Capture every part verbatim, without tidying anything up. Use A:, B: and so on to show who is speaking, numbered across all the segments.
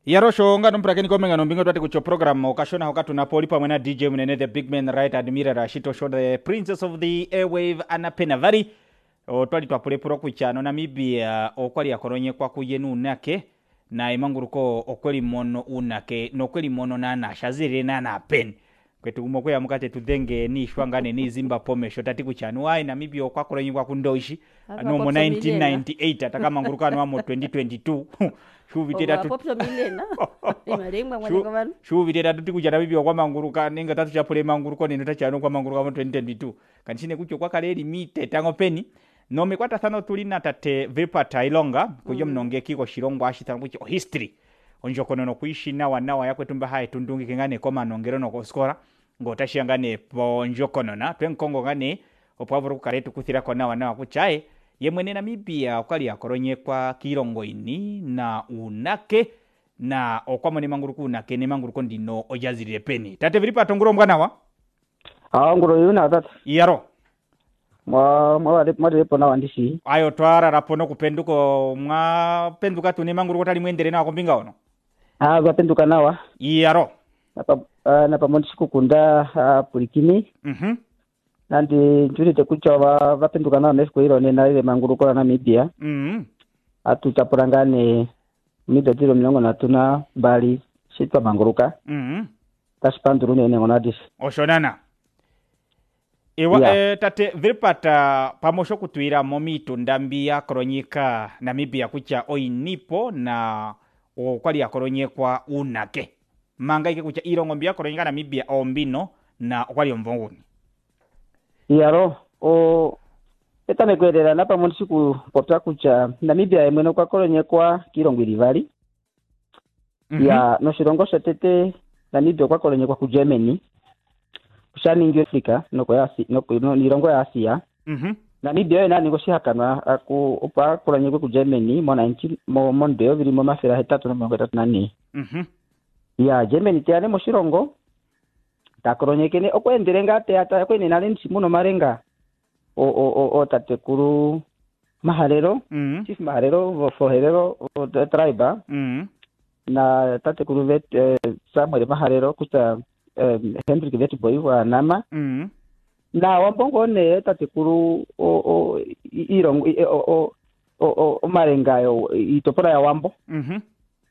A: Yarosho nga numpra keni komenga nombingo twati kucho program okashona hokatu na poli pamwe na D J Mnene the big man right admiral Rashito show the princess of the airwave Anapena vari o twali twapule puro kuchano Namibia okwali akoronye kwa kuyenu nake na imanguruko okweli mono unake nokweli mono na na shazire na na pen kwetu umokwe ya mukate tudenge ni shwangane ni zimba pome shotati kuchano wai Namibia okwa koronye kwa kundoishi ano mo nineteen ninety-eight atakama ngurukano wamo twenty twenty-two shuvitera tu
B: popso milena imarenga mwana kwanu
A: shuvitera tuti kuja Namibia kwa manguruka ninga tatu chapule manguruko nino tachano kwa manguruka mo twenty twenty-two kanchine kucho kwa kaleri mite tango peni no mekwata thano tulina tate vipata ilonga kujo mm. mnonge kiko shilongo ashitana kucho history onjokono no kuishi na wanawa yakwe tumba hai tundungi kengane koma nongero no koskora ngotashi ngane po njokono na twenkongo ngane opwavuru kukaretu kuthira kona wanawa kuchae yemwene Namibia kwali akoronye kwa kilongo ini na unake na okwamo ne manguruku unake ne manguruko ndino ojazire peni tate vipata nguro mwana wa
C: ah nguro yuna tata
A: yaro
C: mwa mwa mwa pona wandisi
A: ayo twara rapono kupenduko mwa penduka tune manguruko tali mwendere na kombinga ono
C: ah bapenduka nawa
A: yaro
C: napa uh, napa mondisi kukunda uh, pulikini
A: mhm
C: nandi njuri tekucha wa bapenduka nawa nesiko ilo nena ile manguruko na Namibia
A: mhm
C: atu chapurangane mido tiro milongo na tuna bali shitwa manguruka
A: mhm
C: tashipanduru nene ngonadisi
A: oshonana Ewa yeah. e, tate vipata pamosho kutuira momitu ndambia koronyika Namibia kucha oinipo na okwali akoronyekwa unake manga ike kucha irongo mbia koronyika Namibia ombino na okwali omvonguni
C: yaro o etane kwedera napa mondisiku popta kucha Namibia emweno kwa koronyekwa kirongo ilivali mm -hmm. ya no shirongo shetete Namibia kwa koronyekwa ku Germany kushani ingi Afrika noko ya noko no nirongo ya Asia
A: mhm mm
C: Namibia ena ningo shihakanwa aku upa koronyekwa ku Germany mo nineteen mo mondo biri mo mafera hetatu na mirongo itatu na nne
A: mhm
C: ya Germany tiane mo shirongo takoronyekene okwenderenga ate ata kwene nale nsimuno marenga o o o, o tatekuru maharero
A: mhm mm
C: chief maharero foherero o tribe
A: mhm
C: na tatekuru vet eh, Samuel maharero kuta eh, Hendrik Vetboy wa nama
A: mhm
C: na wambongo ne tatekuru o o irongo o o o marenga yo itopora ya wambo
A: mhm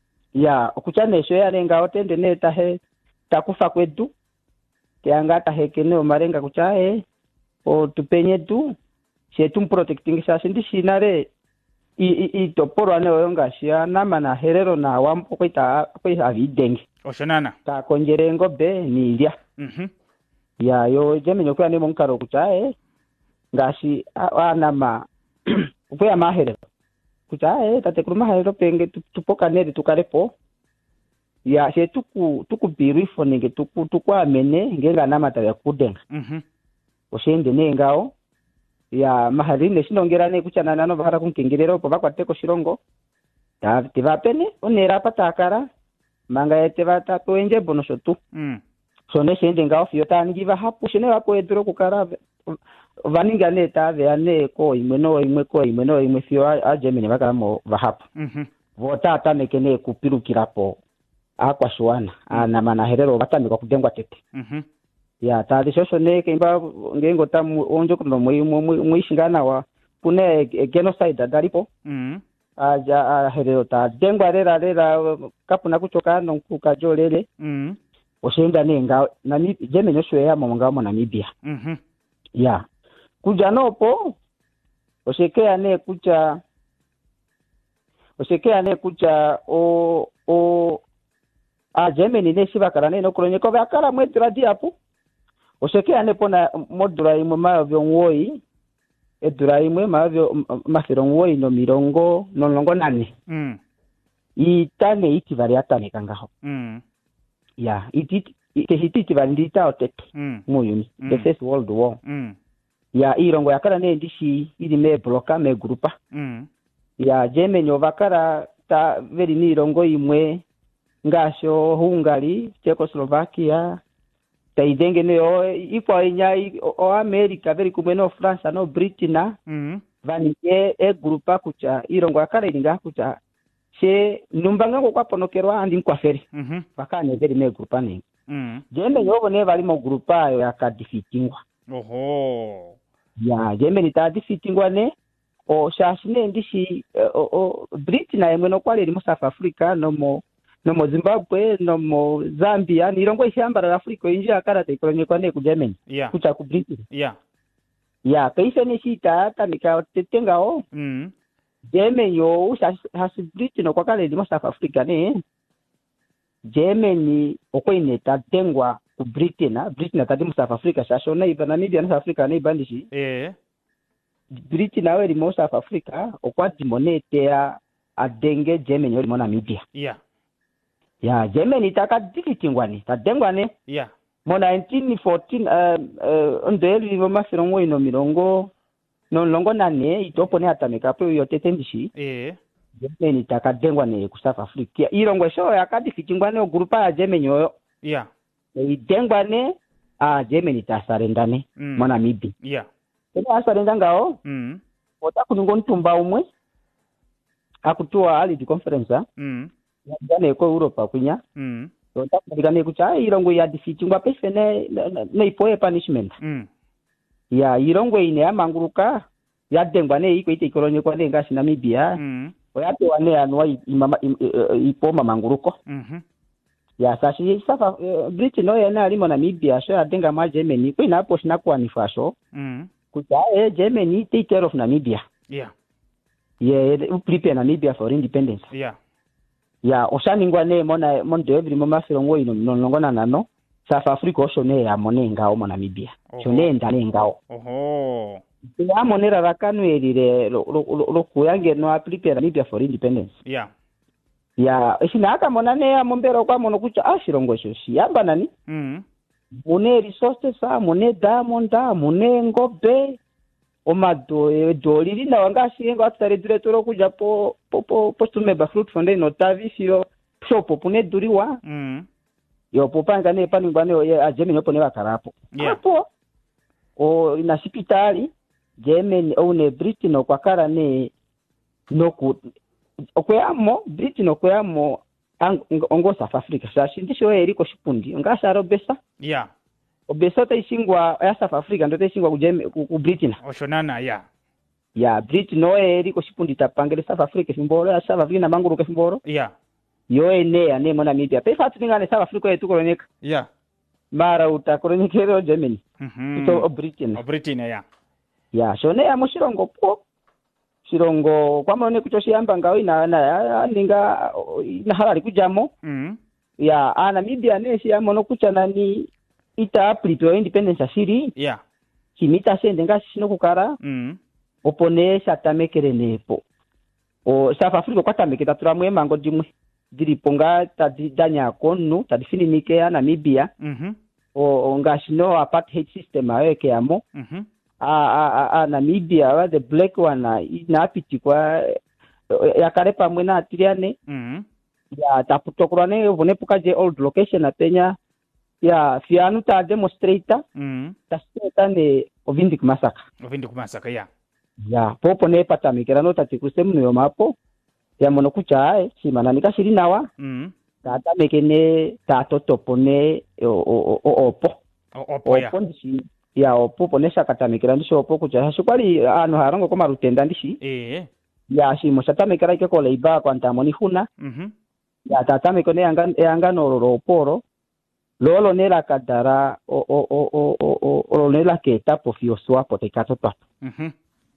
C: ya okuchanesho yarenga otende ne tahe takufa kwetu kianga tahekene o marenga kuchae o tupenye tu shetu protecting sasa ndi shinare i i toporo ane oyonga shia nama na herero na wampo kwita kwita avidenge
A: oshonana
C: ta konjerengo be nilya
A: mhm
C: ya yo jemenyo kwa ne monkaro kuchae ngashi anama kwa maherero kuchae tate kuruma herero penge tupoka nere tukarepo ya she tuku tuku birifo nge tuku tukwa mene ngenga nama ta yakudenga
A: mhm
C: oshende nengao ya maharine shinongerane kuchana nano bahara kunkengerero po bakwateko shirongo ta tivapene onera patakara manga yete bata toenje bonosho tu
A: mm
C: sone shende ngao fiota ngiva hapo shine wako edro kukara vaninga neta veane ko imeno imwe ko imeno imwe fio a Germany bakamo bahapo
A: mhm
C: vota atamekene kupirukirapo akwa shwana ana manaherero batamika kudengwa tete
A: mhm
C: ya tadi shosho ne kemba ngengo tamu onjo kuno muishingana wa pune genocide dalipo
A: mhm
C: aja herero ta dengwa rera rera kapuna kuchoka no kukajolele
A: mhm
C: oshenda nenga nani jemenyo shwe ya monga mo Namibia
A: mhm
C: ya kuja nopo oshekea ne kucha oshekea ne kucha o o a Germany ne shibakara ne no koronyeko bakara mwetira diapo oshekea ne pona modura imwe mavyo ngoi edura imwe mavyo mafiro ngoi no mirongo no longo nane
A: mhm
C: itane ikivari atane kangaho
A: mhm
C: ya ititi ititi bandita otete
A: mhm
C: muyuni
A: mm.
C: the first world war
A: mhm
C: ya irongo yakara ne ndishi ili me bloka me grupa
A: mhm
C: ya Germany ovakara ta veri ni irongo imwe ngasho Hungary Czechoslovakia taidenge ne o ikwa inya o America veri kumwe no France no Britain
A: mhm
C: vani e, e grupa kucha irongo yakara ilinga kucha she numbanga ko kwaponokerwa andi nkwaferi
A: Mhm.
C: bakane veri me grupa ningi
A: Mm.
C: jembe yobo ne bali mu grupa ayo yakadifitingwa
A: Oho.
C: ya jembe nitadifitingwa ne o shashine ndishi o, o Britain na yemwe no kwaleli mu South Africa no mo no mo Zimbabwe no mo Zambia nirongo ishambara Africa inji akarate ikolonye kwa ne ku Germany
A: Yeah.
C: kucha ku Britain
A: Yeah.
C: ya kaisa ni shita tamika tetengao
A: Mm.
C: Germany yo hasi Britain no kwa kaleli mu South Africa ne Germany okoine tatengwa ku Britain na Britain atadi mu South Africa shashona iba Namibia na South Africa ne ibandishi
A: Eh.
C: Britain nawe ri mu South Africa okwati monete ya adenge Germany yo ri mu Namibia
A: Yeah.
C: ya Germany takadikitingwani tadengwane
A: Yeah.
C: mo nineteen fourteen uh, uh, ndeli mo mafirongo ino mirongo no longo nane itopo ne atameka pe yo tetendishi
A: Eh.
C: Germany takadengwa ne ku South Africa irongo sho yakadikitingwane ogrupa ya Germany yo
A: Yeah.
C: idengwane a Germany tasarendane
A: Mm.
C: mo Namibia
A: Yeah.
C: ene asarenda ngao
A: Mm.
C: otakuningo ntumba umwe akutua ali di conference ah
A: Mm.
C: jane ko Europa kunya
A: Mm.
C: otakunikane kucha irongo ya defeatingwa pese ne ne ipoe punishment
A: Mm.
C: ya irongo ine amanguruka yadengwa ne iko ite ikolonye kwa nenga shi Namibia
A: Mm.
C: oyate wane anwa imama ipoma manguruko
A: Mhm.
C: ya sashi safa uh, Britain no yana ali mo Namibia so yadenga ma Germany ko ina hapo shina kwa nifasho
A: Mm.
C: kucha eh Germany take care of Namibia
A: Yeah.
C: ye prepare Namibia for independence
A: Yeah.
C: ya oshaningwa ne mona mondo every mama firongo ino nongo na nano South Africa osho ne ya monenga o mo Namibia
A: Oho.
C: chone ndane ngao
A: Oho.
C: ya monera rakanwerire lo lo lo kuyange no prepare Namibia for independence
A: Yeah.
C: ya ishinaka monane ya mombero kwa mono kucha ashirongo sho shiyamba nani
A: Mm.
C: mune resources sa mune diamond mune ngobe omado e doliri na wangashi ngo atare diretoro kuja po po po postume ba fruit fonde no tavi fio shopo pune duriwa
A: Mm.
C: yo popanga ne pani ngwane yo ajemi no pone bakarapo
A: Yeah.
C: hapo o na hospitali Germany o ne Britain no kwakara ne no ku okwamo Britain no kwamo ongo South Africa sashi ndisho eriko shipundi ngasaro besa
A: Yeah.
C: obesa taishingwa ya South Africa ndo taishingwa ku Germany ku Britain
A: Oshonana. Yeah.
C: ya Britain no eriko shipundi tapangele South Africa fimboro ya South Africa na manguruke fimboro
A: Yeah.
C: yo ene ane mo Namibia pe fatu ningane South Africa yetu kolonyeka
A: Yeah.
C: mara utakolonyekero Germany
A: Mhm.
C: so Britain
A: O Britain. Yeah.
C: ya shone ya mushirongo po shirongo kwa maone kuchoshiyamba ngao ina na ninga ina halali kujamo
A: Mm.
C: ya a Namibia ne shi amono kucha nani ita prito independence asiri
A: Yeah.
C: kimita sende nga shino kukara
A: Mm.
C: opone shatamekere nepo o South Africa kwatameketa turamwe mango dimwe diriponga tadidanya konu tadifinimike ya Namibia
A: Mhm.
C: o ngashino apartheid system aweke amo
A: Mhm.
C: a a a Namibia wa the black one inapiti kwa yakare pamwe na atiriane
A: Mhm.
C: ya taputokurane vonepuka je old location apenya ya fianu ta demonstrator
A: Mhm.
C: tasita ne ovindik masaka
A: Ovindi kumasaka. Yeah.
C: ya popo ne patamikera no tatikusemu yo mapo ya mono kucha simana nikashiri nawa
A: Mhm.
C: tata mekene tato topone o o o opo
A: O- Opo. Yeah.
C: opo ndishi ya opo ponesha katamikera ndisho opo kucha shikwali ano harongo koma rutenda ndishi
A: Eh.
C: ya shimo shatamikera ike kola iba kwa ntamoni huna
A: Mhm.
C: ya tata mekone yanga yanga nororo oporo lolo nela kadara o o o o o o o nela keta po fio swapo te katopa
A: Mhm.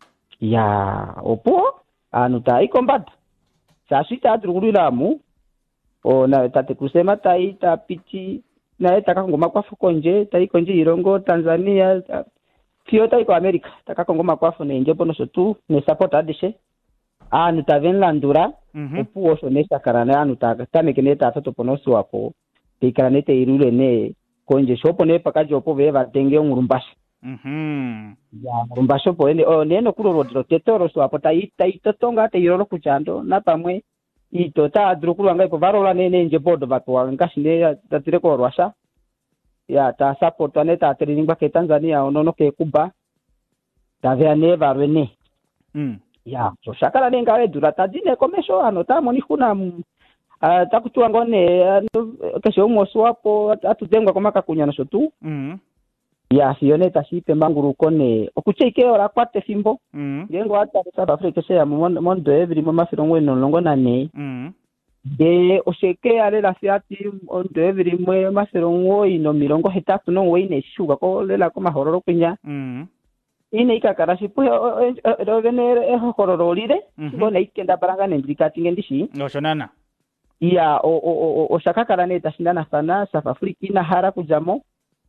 C: ya opo anu tai kombata sashi ta drugulila mu o na tate kusema tai ta pichi na etaka ngoma kwa fukonje tai konje irongo Tanzania ta, fio tai ko America taka ngoma kwa fu ne njopo no sotu ne support adishe anu ta venlandura
A: Mhm.
C: opu oso ne sakarana anu ta tame kene ta to ponoso apo tikane te irule ne konje shopo ne pakaje opo veva tenge ngurumbashi
A: Mhm.
C: ya ngurumbashi po ene o neno kuro rodro tetoro so apo tai tai totonga te irolo kuchando na pamwe ito ta drukulu anga ipo varola nene nje bodo vatu ngashine tatire ko rwasha ya ta support ane ta training ba ke Tanzania onono ke Kuba ta vya ne varwene
A: Mm.
C: ya so shakala nenga wedura tadine komesho ano tamoni kuna uh, takutua ngone uh, kesho umoso wapo atudengwa komaka kunyana shotu
A: Mhm.
C: ya sione tashipe manguru kone okucheike ora kwate fimbo
A: Mhm.
C: ngengo hata South Africa se mondo every mama firongo no longo nane
A: Mhm.
C: de osheke ale la fiati mondo every mwe mafirongo ino mirongo hetatu no wine shuga ko lela ko mahororo kunya
A: Mhm.
C: ine ikakara sipu ro venere e hororo lire
A: Mhm.
C: ngone ikenda baranga nendikati ngendishi
A: Oshonana.
C: iya o o o o shakakara ne tashindana sana South Africa ina hara kujamo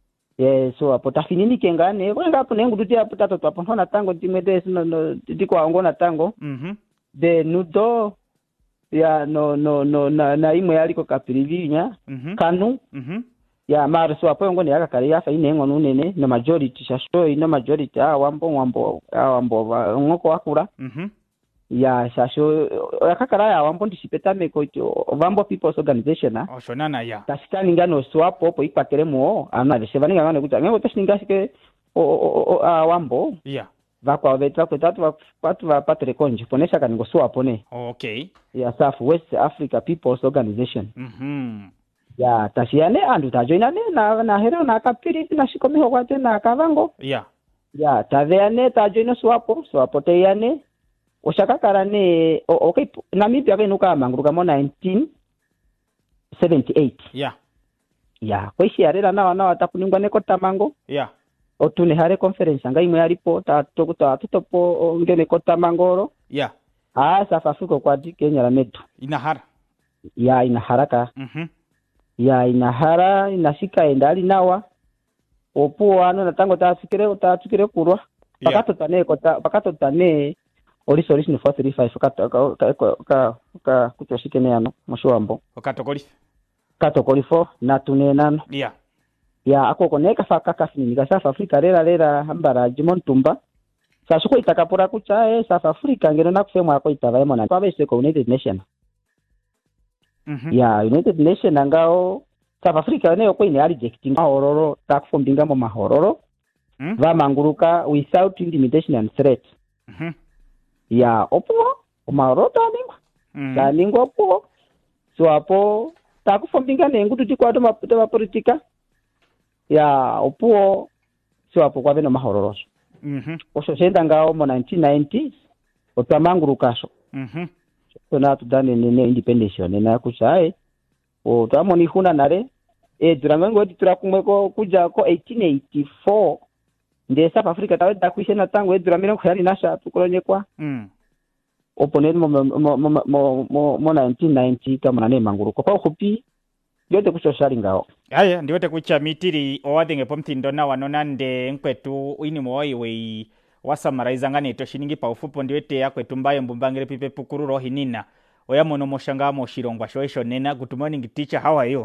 C: eh so apo tafinini kengane wenga hapo nengu tutia putato hapo hona tango timede no no diko angona tango
A: Mhm.
C: de nudo ya no no no na na imwe yaliko kapirivinya
A: Mhm.
C: kanu
A: Mhm.
C: ya mara so apo ngone yaka kali yafa ine ngono nene no majority shasho ino majority a wambo wambo a wambo ngoko akura
A: Mhm.
C: ya shasho yakakara ya wambo ndisipeta meko to wambo people's organization na
A: Oshonana ya.
C: tashikani ngano swapo po ipateremo ana lesevani ngano kuta ngego tashingasike o o a wambo
A: Ya.
C: vakwa vetra kwetatu vapatu vapatre konje ponesha kaningo swapo ne
A: Okay.
C: ya South West Africa People's Organization
A: Mhm.
C: ya tashiane andu tajoina ne na na hero na kapiri na shikomiho kwate na kavango
A: Ya.
C: ya taveane tajoina swapo swapo teyane oshakakara ne okay Namibia kenuka manguruka mo nineteen seventy-eight
A: Ya.
C: ya kwaishi arera na wana watakuningwa neko tamango
A: Ya.
C: otune hare conference anga imwe alipo ta tokuta tutopo ngene kota mangoro
A: Ya.
C: ah South Africa kwa Kenya la metu
A: Inahara.
C: ya ina haraka
A: Mhm.
C: ya ina hara inashika endali nawa opo ano natango ta fikire ta fikire kurwa
A: Ya.
C: pakato tane kota pakato tane olisi olisi ni four three five ka ka ka ka kutoshike ne ano mshwambo
A: Okatokoli.
C: kato kolifo na tunenano
A: Ya.
C: ya ako koneka faka kafini ka South Africa rera rera hambara jimontumba sasuko itakapura kucha e South Africa ngero nakufemwa ako itavaemo na kwa bese ko United Nation
A: Mhm.
C: ya United Nation angao South Africa ne ko ine rejecting mahororo takufumbinga mo mahororo
A: Mhm.
C: va manguruka without intimidation and threat
A: Mhm.
C: ya opo mahororo taningo
A: Mhm.
C: taningo opo so apo takufumbinga nengutu tikwato maputo va politika ya opuo so apo kwa beno mahororo
A: Mhm.
C: osho senda ngao mo nineteen ninety otwamangurukaso
A: Mhm.
C: tona tudane nene independence nena kuchae o twamoni huna nare e durango tura kumweko kuja ko eighteen eighty-four nde South Africa tawe dakwishena tango e duramiro khari nasha tukolonyekwa
A: Mhm.
C: oponel mo mo mo mo mo nineteen ninety kama nane manguruko kwa kupi yote kusho shari ngao
A: Aya ndiwete kucha mitiri owathenge pomtindo na wanonande nkwetu uini mooi wei wasamariza ngane to shiningi pa ufupo ndiwete yakwetu mbaye mbumbangire pipe pukururo hinina oya mono moshanga mo shirongwa shoisho nena good morning teacher, how are you?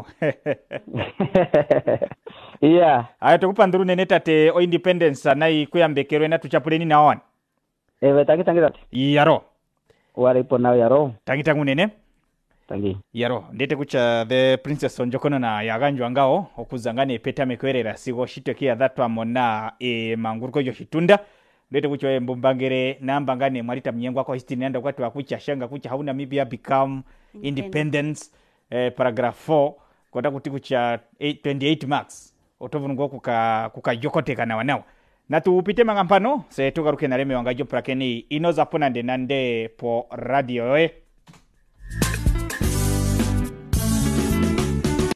C: yeah
A: aya tukupa nduru nene tate o independence nai kuyambekerwe na tuchapuleni na on
C: ewe tangi tangi tate
A: yaro
C: wale ipo nao yaro
A: tangi tangu nene
C: tangi
A: yaro ndete kucha the princess onjokono na yaganjwa ngao okuzangane peta mekwerera sigo shiteke ya thatwa mona e manguruko yo shitunda ndete kucho e mbumbangere namba ngane mwalita mnyengo kwa history nenda kwa twa kucha shanga kucha hauna Namibia become independence eh, paragraph four kota kuti kucha twenty-eight marks otovungo kuka kuka jokoteka na wanawa na tupite mangampano se tugaruke na reme wangajo prakeni inoza pona nde nande po radio eh